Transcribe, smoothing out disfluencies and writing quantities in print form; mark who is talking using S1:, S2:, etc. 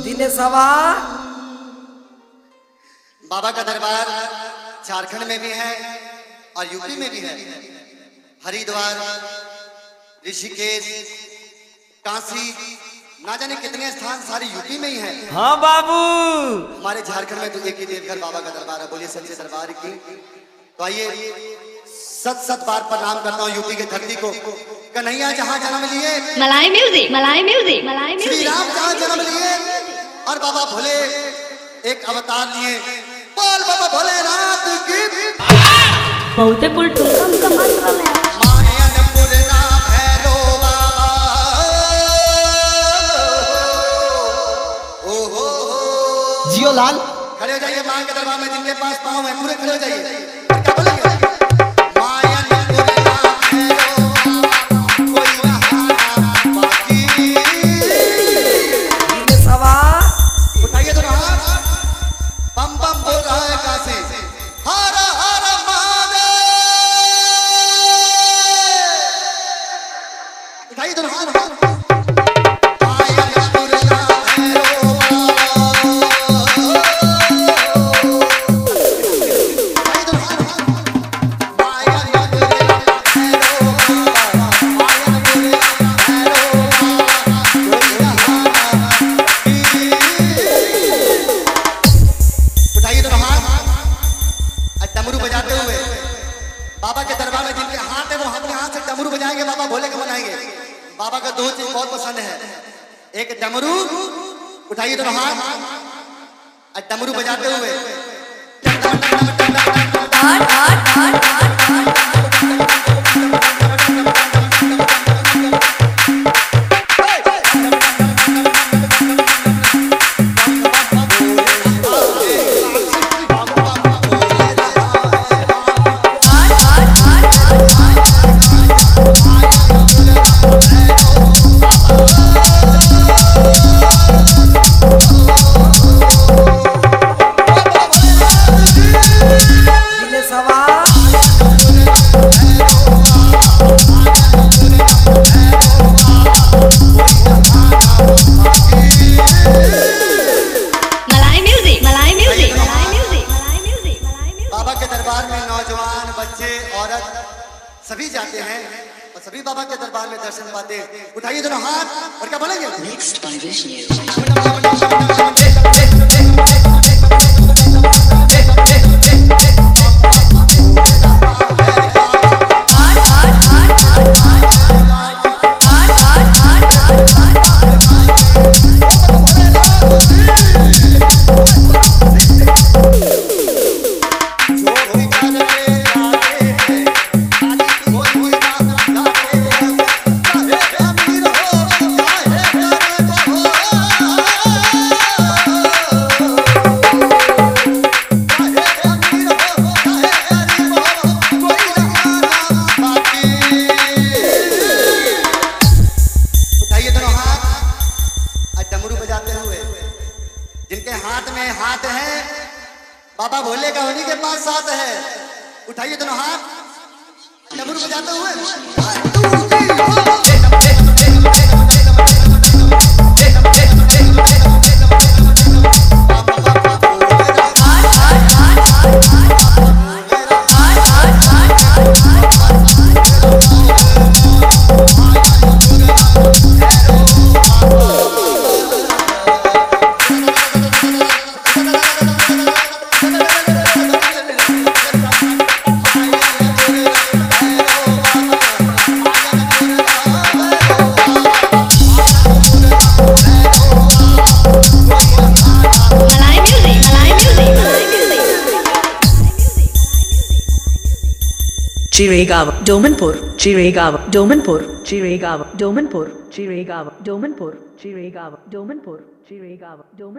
S1: दिनेशवा।
S2: बाबा का दरबार झारखंड में भी है और यूपी में भी है। हरिद्वार, ऋषिकेश, काशी, ना जाने कितने स्थान सारे यूपी में ही है।
S1: हाँ बाबू,
S2: हमारे झारखंड में तो एक ही देवघर बाबा का दरबार है। बोलिए सच्चे दरबार की। तो आइए सत बार प्रणाम करता हूँ यूपी की धरती को। कन्हैया जहाँ जन्म लिए,
S3: मलाई म्यूजिक, मलाई म्यूजिक, मलाई
S2: श्री
S3: म्यूजिक।
S2: राम जहाँ जन्म लिए और बाबा भोले एक अवतार लिए। बोल बाबा भोलेनाथ की।
S3: बहुते कुल टुकम का मंत्र है।
S2: मायनपुरना भैरो बाबा। ओ हो
S4: जियो लाल,
S2: खड़े हो जाइए मां के दरबार में। जिनके पास पाँव है पूरे खड़े हो जाइए। क्या बोलेंगे? मायनपुरना भैरो बाबा, कोई बहाना बाकी।
S1: दिनेशवा।
S2: उठाइए दोनों हाथ, बम बम बोल रहा है काशी। हर हर महादेव। उठाइए दोनों हाथ। मायनपुरना भैरो डमरू बजाते हुए बाबा के दरबार में जिनके हाथ है वो अपने हाथ से डमरू बजाएंगे। बाबा भोले के बनाएंगे। बाबा का दो चीज बहुत पसंद है, एक डमरू। उठाइए दोनों हाथ, डमरू बजाते हुए। नौजवान, बच्चे, औरत सभी जाते हैं और सभी बाबा के दरबार में दर्शन पाते हैं। उठाइए दोनों हाथ और क्या बोलेंगे? जिनके हाथ में हाथ है बाबा भोले का, उन्हीं के पास साथ है। उठाइए दोनों हाथ, डमरू बजाते हुए।
S5: Chiregaon, Domanpur, Chiregaon, Domanpur, Chiregaon, Domanpur, Chiregaon, Domanpur, Chiregaon, Domanpur, Chiregaon, Domanpur.